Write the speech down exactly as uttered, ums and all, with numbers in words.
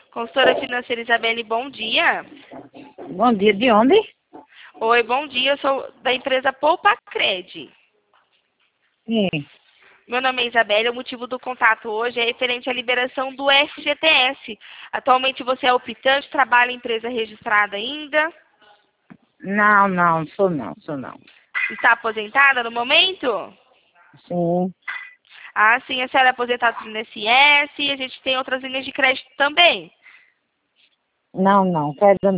Consultora financeira Isabelle, bom dia. Bom dia, de onde? Oi, bom dia, eu sou da empresa Poupa Cred. Sim. Meu nome é Isabelle, o motivo do contato hoje é referente à liberação do F G T S. Atualmente você é optante, trabalha em empresa registrada ainda? Não, não, sou não, sou não. Está aposentada no momento? Sim. Ah, sim, a senhora é aposentada do I N S S e a gente tem outras linhas de crédito também. Não, não, quero